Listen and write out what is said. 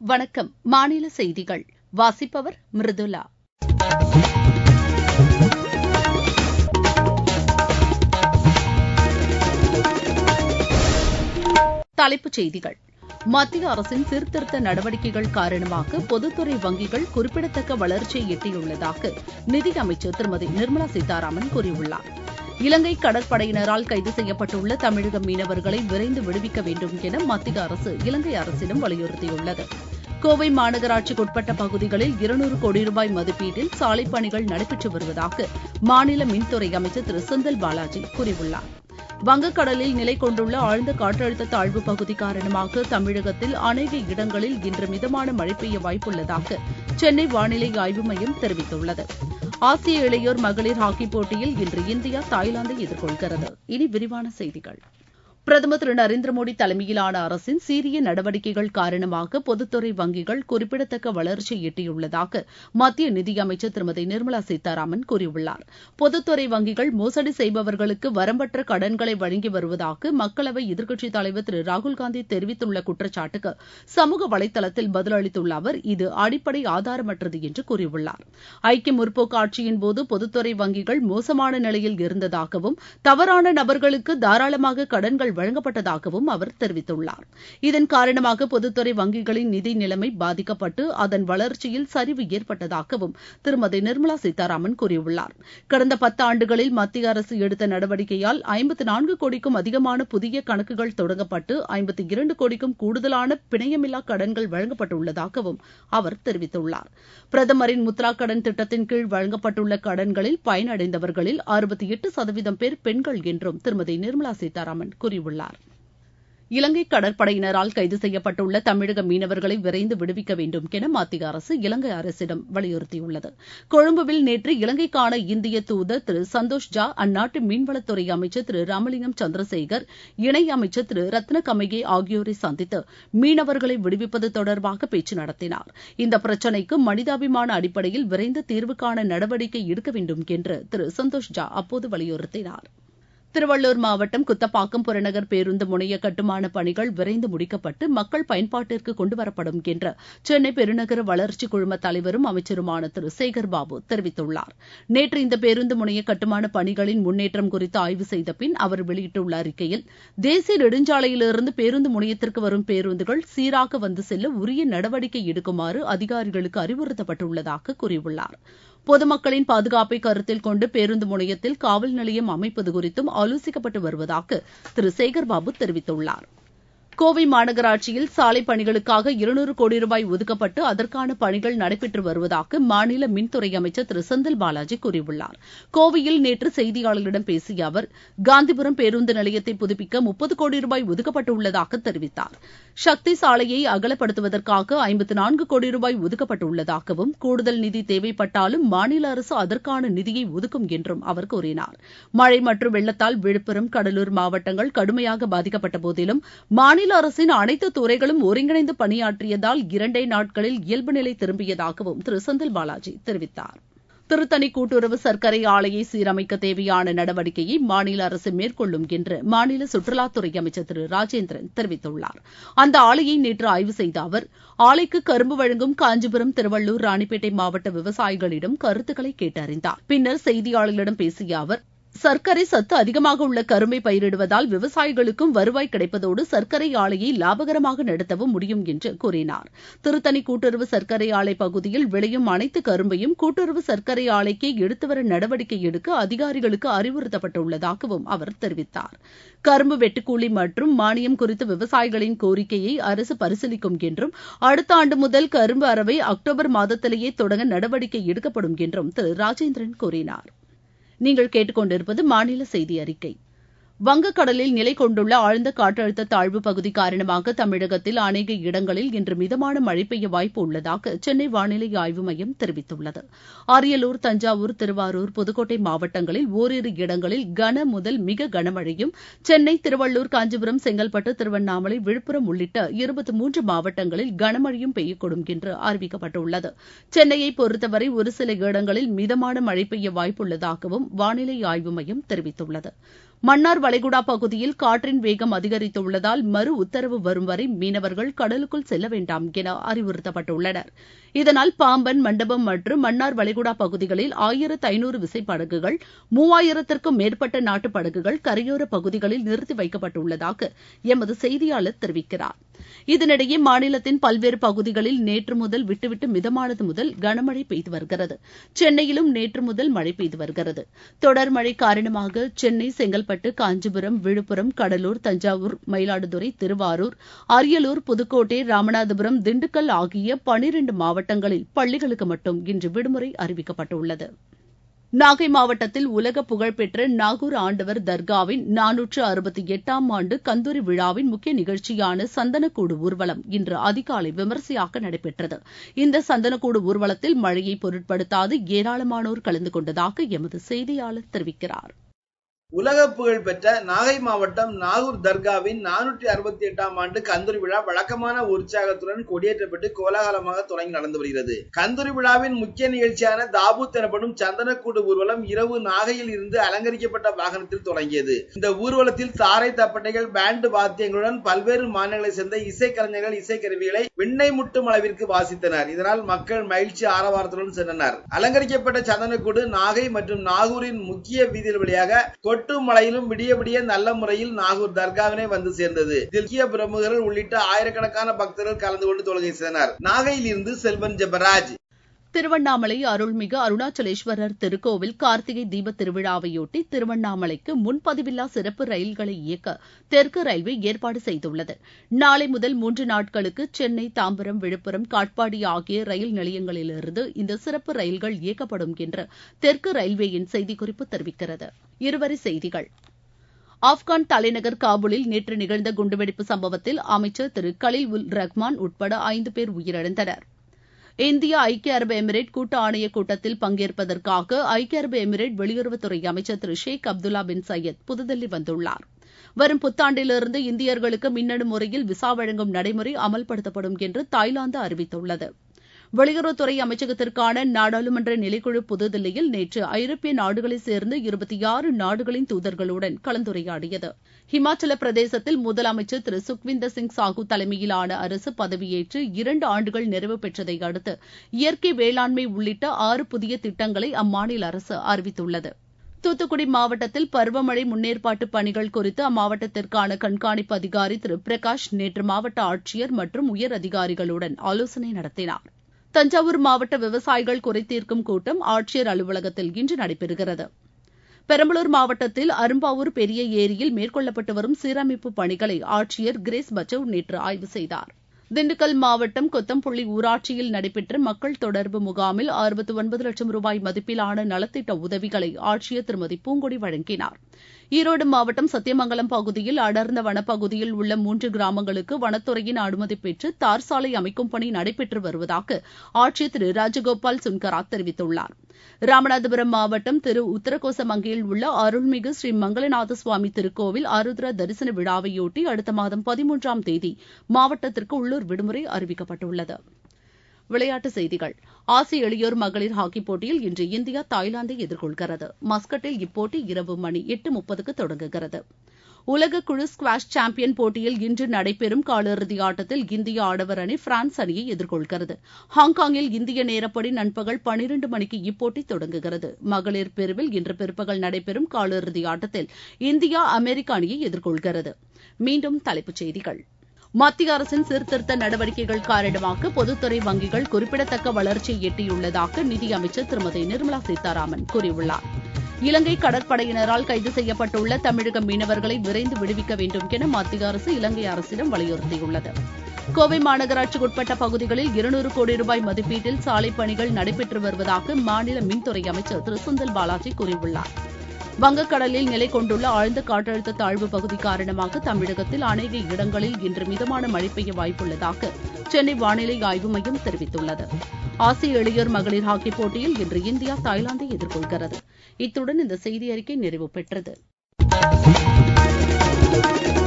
வணக்கம். மாநில செய்திகள் வாசிப்பவர் மிருதுளா. தலைப்புச் செய்திகள். மத்திய அரசின் சீர்திருத்த நடவடிக்கைகள் காரணமாக பொதுத்துறை வங்கிகள் குறிப்பிடத்தக்க வளர்ச்சியை எட்டியுள்ளதாக நிதியமைச்சர் திருமதி நிர்மலா சீதாராமன் கூறியுள்ளார். இலங்கை கடற்படையினரால் கைது செய்யப்பட்டுள்ள தமிழக மீனவர்களை விரைந்து விடுவிக்க வேண்டும் என மத்திய அரசு இலங்கை அரசிடம் வலியுறுத்தியுள்ளது. கோவை மாநகராட்சிக்குட்பட்ட பகுதிகளில் 200 கோடி ரூபாய் மதிப்பீட்டில் சாலைப் பணிகள் நடைபெற்று வருவதாக மாநில மின்துறை அமைச்சர் திரு செந்தில் பாலாஜி கூறியுள்ளார். வங்கக்கடலில் நிலை கொண்டுள்ள ஆழ்ந்த காற்றழுத்த தாழ்வு பகுதி காரணமாக தமிழகத்தில் அநேக இடங்களில் இன்று மிதமான மழை பெய்ய வாய்ப்புள்ளதாக சென்னை வானிலை ஆய்வு மையம் தெரிவித்துள்ளது. ஆசிய இளையோர் மகளிர் ஹாக்கி போட்டியில் இன்று இந்தியா தாய்லாந்தை எதிர்கொள்கிறது. இனி விரிவான செய்திகள். பிரதமர் திரு நரேந்திர மோடி தலைமையிலான அரசின் சீரிய நடவடிக்கைகள் காரணமாக பொதுத்துறை வங்கிகள் குறிப்பிடத்தக்க வளர்ச்சியை எட்டியுள்ளதாக மத்திய நிதியமைச்சர் திருமதி நிர்மலா சீதாராமன் கூறியுள்ளார். பொதுத்துறை வங்கிகள் மோசடி செய்பவர்களுக்கு வரம்பற்ற கடன்களை வழங்கி வருவதாக மக்களவை எதிர்க்கட்சித் தலைவர் திரு ராகுல்காந்தி தெரிவித்துள்ள குற்றச்சாட்டுக்கு சமூக வலைதளத்தில் பதிலளித்துள்ள அவர் இது அடிப்படை ஆதாரமற்றது என்று கூறியுள்ளார். ஐக்கிய முற்போக்கு ஆட்சியின் போது பொதுத்துறை வங்கிகள் மோசமான நிலையில் இருந்ததாகவும் தவறான நபர்களுக்கு தாராளமாக கடன்கள் வழங்கப்பட்டதாகவும் அவர் தெரிவித்துள்ளார். இதன் காரணமாக பொதுத்துறை வங்கிகளின் நிதி நிலைமை பாதிக்கப்பட்டு அதன் வளர்ச்சியில் சரிவு ஏற்பட்டதாகவும் திருமதி நிர்மலா சீதாராமன் கூறியுள்ளார். கடந்த 10 ஆண்டுகளில் மத்திய அரசு எடுத்த நடவடிக்கையால் 54 கோடிக்கும் அதிகமான புதிய கணக்குகள் தொடங்கப்பட்டு 52 கோடிக்கும் கூடுதலான பிணையமில்லா கடன்கள் வழங்கப்பட்டுள்ளதாகவும் அவர் தெரிவித்துள்ளார். பிரதமரின் முத்ரா கடன் திட்டத்தின் கீழ் வழங்கப்பட்டுள்ள கடன்களில் பயனடைந்தவர்களில் 68% பேர் பெண்கள் என்றும் திருமதி நிர்மலா சீதாராமன் கூறியுள்ளார். இலங்கை கடற்படையினரால் கைது செய்யப்பட்டுள்ள தமிழக மீனவர்களை விரைந்து விடுவிக்க வேண்டும் என மத்திய அரசு இலங்கை அரசிடம் வலியுறுத்தியுள்ளது. கொழும்புவில் நேற்று இலங்கைக்கான இந்திய தூதர் திரு சந்தோஷ் ஜா, அந்நாட்டு மீன்வளத்துறை அமைச்சர் திரு ராமலிங்கம் சந்திரசேகர், இணை அமைச்சர் திரு ரத்னகமகே ஆகியோரை சந்தித்து மீனவர்களை விடுவிப்பது தொடர்பாக பேச்சு நடத்தினார். இந்த பிரச்சினைக்கு மனிதாபிமான அடிப்படையில் விரைந்து தீர்வு காண நடவடிக்கை எடுக்க வேண்டும் என்று திரு சந்தோஷ் ஜா அப்போது வலியுறுத்தினார். திருவள்ளூர் மாவட்டம் குத்தப்பாக்கம் புறநகர் பேருந்து முனைய கட்டுமான பணிகள் விரைந்து முடிக்கப்பட்டு மக்கள் பயன்பாட்டிற்கு கொண்டுவரப்படும் என்று சென்னை பெருநகர வளர்ச்சி குழும தலைவரும் அமைச்சருமான திரு சேகர் பாபு தெரிவித்துள்ளார். நேற்று இந்த பேருந்து முனைய கட்டுமான பணிகளின் முன்னேற்றம் குறித்து ஆய்வு செய்த பின் அவர் வெளியிட்டுள்ள அறிக்கையில் தேசிய நெடுஞ்சாலையிலிருந்து பேருந்து முனையத்திற்கு வரும் பேருந்துகள் சீராக வந்து செல்ல உரிய நடவடிக்கை எடுக்குமாறு அதிகாரிகளுக்கு அறிவுறுத்தப்பட்டுள்ளதாக கூறியுள்ளார். பொதுமக்களின் பாதுகாப்பை கருத்தில் கொண்டு பேருந்து முனையத்தில் காவல் நிலையம் அமைப்பது குறித்தும் ஆலோசிக்கப்பட்டு வருவதாக திரு சேகர்பாபு தெரிவித்துள்ளார். கோவை மாநகராட்சியில் சாலைப் பணிகளுக்காக 200 கோடி ரூபாய் ஒதுக்கப்பட்டு அதற்கான பணிகள் நடைபெற்று வருவதாக மாநில மின்துறை அமைச்சர் திரு செந்தில் பாலாஜி கூறியுள்ளார். கோவையில் நேற்று செய்தியாளர்களிடம் பேசிய அவர் காந்திபுரம் பேருந்து நிலையத்தை புதுப்பிக்க 30 கோடி ரூபாய் ஒதுக்கப்பட்டுள்ளதாக தெரிவித்தார். சக்தி சாலையை அகலப்படுத்துவதற்காக 54 கோடி ரூபாய் ஒதுக்கப்பட்டுள்ளதாகவும் கூடுதல் நிதி தேவைப்பட்டாலும் மாநில அரசு அதற்கான நிதியை ஒதுக்கும் என்றும் அவர் கூறினார். மழை மற்றும் வெள்ளத்தால் விழுப்புரம், கடலூர் மாவட்டங்கள் கடுமையாக பாதிக்கப்பட்ட போதிலும் மாநில அரசின் அனைத்து துறைகளும் ஒருங்கிணைந்து பணியாற்றியதால் 2 நாட்களில் இயல்பு நிலை திரும்பியதாகவும் திரு செந்தில் பாலாஜி தெரிவித்தார். திருத்தணி கூட்டுறவு சர்க்கரை ஆலையை சீரமைக்க தேவையான நடவடிக்கையை மாநில அரசு மேற்கொள்ளும் என்று மாநில சுற்றுலாத்துறை அமைச்சர் திரு ராஜேந்திரன் தெரிவித்துள்ளார். அந்த ஆலையை நேற்று ஆய்வு செய்த அவர் ஆலைக்கு கரும்பு வழங்கும் காஞ்சிபுரம், திருவள்ளூர், ராணிப்பேட்டை மாவட்ட விவசாயிகளிடம் கருத்துக்களை கேட்டறிந்தார். பின்னர் செய்தியாளர்களிடம் பேசிய அவர் சர்க்கரை சத்து அதிகமாக உள்ள கரும்பை பயிரிடுவதால் விவசாயிகளுக்கும் வருவாய் கிடைப்பதோடு சர்க்கரை ஆலையை லாபகரமாக நடத்தவும் முடியும் என்று கூறினார். திருத்தணி கூட்டுறவு சர்க்கரை ஆலை பகுதியில் விளையும் அனைத்து கரும்பையும் கூட்டுறவு சர்க்கரை ஆலைக்கே எடுத்துவர நடவடிக்கை எடுக்க அதிகாரிகளுக்கு அறிவுறுத்தப்பட்டுள்ளதாகவும் அவர் தெரிவித்தார். கரும்பு வெட்டுக்கூலி மற்றும் மானியம் குறித்த விவசாயிகளின் கோரிக்கையை அரசு பரிசீலிக்கும் என்றும் அடுத்த ஆண்டு முதல் கரும்பு அரவை அக்டோபர் மாதத்திலேயே தொடங்க நடவடிக்கை எடுக்கப்படும் என்றும் திரு ராஜேந்திரன் கூறினார். நீங்கள் கேட்டுக்கொண்டிருப்பது மாநில செய்தி அறிக்கை. வங்கக்கடலில் நிலை கொண்டுள்ள ஆழ்ந்த காற்றழுத்த தாழ்வு பகுதி காரணமாக தமிழகத்தில் அநேக இடங்களில் இன்று மிதமான மழை பெய்ய வாய்ப்பு உள்ளதாக சென்னை வானிலை ஆய்வு மையம் தெரிவித்துள்ளது. அரியலூர், தஞ்சாவூர், திருவாரூர், புதுக்கோட்டை மாவட்டங்களில் ஓரிரு இடங்களில் கன முதல் மிக கனமழையும், சென்னை, திருவள்ளூர், காஞ்சிபுரம், செங்கல்பட்டு, திருவண்ணாமலை, விழுப்புரம் உள்ளிட்ட 23 மாவட்டங்களில் கனமழையும் பெய்யக்கூடும் என்று அறிவிக்கப்பட்டுள்ளது. சென்னையை பொறுத்தவரை ஒரு சில இடங்களில் மிதமான மழை பெய்ய வாய்ப்புள்ளதாகவும் வானிலை ஆய்வு மையம் தெரிவித்துள்ளது. மன்னார் வளைகுடா பகுதியில் காற்றின் வேகம் அதிகரித்துள்ளதால் மறு உத்தரவு வரும் வரை மீனவர்கள் கடலுக்குள் செல்ல வேண்டாம் என அறிவுறுத்தப்பட்டுள்ளனர். இதனால் பாம்பன், மண்டபம் மற்றும் மன்னார் வளைகுடா பகுதிகளில் 1500 விசைப்படகுகள், 3000த்திற்கும் மேற்பட்ட நாட்டு படகுகள் கரையோர பகுதிகளில் நிறுத்தி வைக்கப்பட்டுள்ளதாக எமது செய்தியாளர் தெரிவிக்கிறார். இதனிடையே மாநிலத்தின் பல்வேறு பகுதிகளில் நேற்று முதல் விட்டுவிட்டு மிதமானது முதல் கனமழை பெய்து வருகிறது. சென்னையிலும் நேற்று முதல் மழை பெய்து வருகிறது. தொடர் மழை காரணமாக சென்னை, செங்கல்பட்டு, காஞ்சிபுரம், விழுப்புரம், கடலூர், தஞ்சாவூர், மயிலாடுதுறை, திருவாரூர், அரியலூர், புதுக்கோட்டை, ராமநாதபுரம், திண்டுக்கல் ஆகிய 12 மாவட்டங்களில் பள்ளிகளுக்கு மட்டும் இன்று விடுமுறை அறிவிக்கப்பட்டுள்ளது. நாகை மாவட்டத்தில் உலக புகழ்பெற்ற நாகூர் ஆண்டவர் தர்காவின் 468ஆம் ஆண்டு கந்தூரி விழாவின் முக்கிய நிகழ்ச்சியான சந்தனக்கூடு ஊர்வலம் இன்று அதிகாலை விமரிசையாக நடைபெற்றது. இந்த சந்தனக்கூடு ஊர்வலத்தில் மழையை பொருட்படுத்தாது ஏராளமானோர் கலந்து கொண்டதாக எமது செய்தியாளர் தெரிவிக்கிறார். உலக புகழ் பெற்ற நாகை மாவட்டம் நாகூர் தர்காவின் 468ஆம் ஆண்டு கந்தூரி விழா வழக்கமான உற்சாகத்துடன் கொடியேற்றப்பட்டு கோலாகலமாக தொடங்கி நடந்து வருகிறது. கந்தூரி விழாவின் முக்கிய நிகழ்ச்சியான தாபூத் எனப்படும் சந்தனக்கூடு ஊர்வலம் இரவு நாகையில் இருந்து அலங்கரிக்கப்பட்ட வாகனத்தில் தொடங்கியது. இந்த ஊர்வலத்தில் தாரை தப்பட்டைகள், பேண்ட் வாத்தியங்களுடன் பல்வேறு மாநிலங்களைச் சேர்ந்த இசைக்கலைஞர்கள் இசைக்கருவிகளை விண்ணை முட்டும் அளவிற்கு வாசித்தனர். இதனால் மக்கள் மகிழ்ச்சி ஆரவாரத்துடன் சென்றனர். அலங்கரிக்கப்பட்ட சந்தனக்கூடு நாகை மற்றும் நாகூரின் முக்கிய வீதிகள் வழியாக கொட்டு மலையிலும் விடிய விடிய நல்ல முறையில் நாகூர் தர்காவினை வந்து சேர்ந்தது. இதில் முக்கிய பிரமுகர்கள் உள்ளிட்ட ஆயிரக்கணக்கான பக்தர்கள் கலந்து கொண்டு தொழுகை செய்தனர். நாகையில் இருந்து செல்வன் ஜெபராஜ். திருவண்ணாமலை அருள்மிகு அருணாச்சலேஸ்வரர் திருக்கோவில் கார்த்திகை தீப திருவிழாவையொட்டி திருவண்ணாமலைக்கு முன்பதிவில்லா சிறப்பு ரயில்களை இயக்க தெற்கு ரயில்வே ஏற்பாடு செய்துள்ளது. நாளை முதல் 3 நாட்களுக்கு சென்னை, தாம்பரம், விழுப்புரம், காட்பாடி ஆகிய ரயில் நிலையங்களிலிருந்து இந்த சிறப்பு ரயில்கள் இயக்கப்படும் என்று தெற்கு ரயில்வேயின் செய்திக்குறிப்பு தெரிவிக்கிறது. இருவரி செய்திகள். ஆப்கான் தலைநகர் காபூலில் நேற்று நிகழ்ந்த குண்டுவெடிப்பு சம்பவத்தில் அமைச்சர் திரு கலீல் உல் ரஹ்மான் உட்பட 5 பேர் உயிரிழந்தனர். இந்தியா ஐக்கிய அரபு எமிரேட் கூட்டு ஆணையக் கூட்டத்தில் பங்கேற்பதற்காக ஐக்கிய அரபு எமிரேட் வெளியுறவுத்துறை அமைச்சர் திரு ஷேக் அப்துல்லா பின் சையத் புதுதில்லி வந்துள்ளார். வரும் புத்தாண்டிலிருந்து இந்தியர்களுக்கு மின்னணு முறையில் விசா வழங்கும் நடைமுறை அமல்படுத்தப்படும் என்று தாய்லாந்து அறிவித்துள்ளது. வெளியுறவுத்துறை அமைச்சகத்திற்கான நாடாளுமன்ற நிலைக்குழு புதுதில்லியில் நேற்று ஐரோப்பிய நாடுகளைச் சேர்ந்த 26 நாடுகளின் தூதர்களுடன் கலந்துரையாடியது. ஹிமாச்சல பிரதேசத்தில் முதலமைச்சர் திரு சுக்விந்தர் சிங் சாஹூ தலைமையிலான அரசு பதவியேற்று 2 ஆண்டுகள் நிறைவு பெற்றதை அடுத்து இயற்கை வேளாண்மை உள்ளிட்ட 6 புதிய திட்டங்களை அம்மாநில அரசு அறிவித்துள்ளது. தூத்துக்குடி மாவட்டத்தில் பருவமழை முன்னேற்பாட்டு பணிகள் குறித்து அம்மாவட்டத்திற்கான கண்காணிப்பு அதிகாரி திரு பிரகாஷ் நேற்று மாவட்ட ஆட்சியர் மற்றும் உயர் அதிகாரிகளுடன் ஆலோசனை நடத்தினார். தஞ்சாவூர் மாவட்ட விவசாயிகள் குறைதீர்க்கும் கூட்டம் ஆட்சியர் அலுவலகத்தில் இன்று நடைபெறுகிறது. பெரம்பலூர் மாவட்டத்தில் அரும்பாவூர் பெரிய ஏரியில் மேற்கொள்ளப்பட்டு வரும் சீரமைப்பு பணிகளை ஆட்சியர் கிரேஸ் பச்சவ் நேற்று ஆய்வு செய்தார். திண்டுக்கல் மாவட்டம் கொத்தம்புள்ளி ஊராட்சியில் நடைபெற்ற மக்கள் தொடர்பு முகாமில் 69 லட்சம் ரூபாய் மதிப்பிலான நலத்திட்ட உதவிகளை ஆட்சியர் திருமதி பூங்கொடி வழங்கினார். ஈரோடு மாவட்டம் சத்தியமங்கலம் பகுதியில் அடர்ந்த வனப்பகுதியில் உள்ள 3 கிராமங்களுக்கு வனத்துறையின் அனுமதி பெற்று தார் சாலை அமைக்கும் பணி நடைபெற்று வருவதாக ஆட்சியர் திரு ராஜகோபால் சுன்கரா தெரிவித்துள்ளார். ராமநாதபுரம் மாவட்டம் திரு உத்தரகோசமங்கையில் உள்ள அருள்மிகு ஸ்ரீ மங்களநாத சுவாமி திருக்கோவில் ஆருத்ரா தரிசன விழாவையொட்டி அடுத்த மாதம் 13ஆம் தேதி மாவட்டத்திற்கு உள்ளூர் விடுமுறை அறிவிக்கப்பட்டுள்ளது. விளையாட்டுச் செய்திகள். ஆசிய இளையோர் மகளிர் ஹாக்கிப் போட்டியில் இன்று இந்தியா தாய்லாந்தை எதிர்கொள்கிறது. மஸ்கட்டில் இப்போட்டி இரவு மணி 8:30க்கு தொடங்குகிறது. உலக குழு ஸ்குவாஷ் சாம்பியன் போட்டியில் இன்று நடைபெறும் காலிறுதி ஆட்டத்தில் இந்திய ஆடவர் அணி பிரான்ஸ் அணியை எதிர்கொள்கிறது. ஹாங்காங்கில் இந்திய நேரப்படி நண்பகல் 12 மணிக்கு இப்போட்டி தொடங்குகிறது. மகளிர் பிரிவில் இன்று பிற்பகல் நடைபெறும் காலிறுதி ஆட்டத்தில் இந்தியா அமெரிக்க அணியை எதிர்கொள்கிறது. மீண்டும் தலைப்புச் செய்திகள். மத்திய அரசின் சீர்திருத்த நடவடிக்கைகள் காரணமாக பொதுத்துறை வங்கிகள் குறிப்பிடத்தக்க வளர்ச்சியை எட்டியுள்ளதாக நிதியமைச்சர் திருமதி நிர்மலா சீதாராமன் கூறியுள்ளார். இலங்கை கடற்படையினரால் கைது செய்யப்பட்டுள்ள தமிழக மீனவர்களை விரைந்து விடுவிக்க வேண்டும் என மத்திய அரசு இலங்கை அரசிடம் வலியுறுத்தியுள்ளது. கோவை மாநகராட்சிக்குட்பட்ட பகுதிகளில் 200 கோடி ரூபாய் மதிப்பீட்டில் சாலை பணிகள் நடைபெற்று வருவதாக மாநில மின்துறை அமைச்சர் திரு செந்தில் பாலாஜி கூறியுள்ளார். வங்கக்கடலில் நிலை கொண்டுள்ள ஆழ்ந்த காற்றழுத்த தாழ்வு பகுதி காரணமாக தமிழகத்தில் அநேக இடங்களில் இன்று மிதமான மழை பெய்ய வாய்ப்புள்ளதாக சென்னை வானிலை ஆய்வு மையம் தெரிவித்துள்ளது. ஆசிய இளையோர் மகளிர் ஹாக்கிப் போட்டியில் இன்று இந்தியா தாய்லாந்தை எதிர்கொள்கிறது. இத்துடன் இந்த செய்தி அறிக்கை நிறைவு பெற்றது.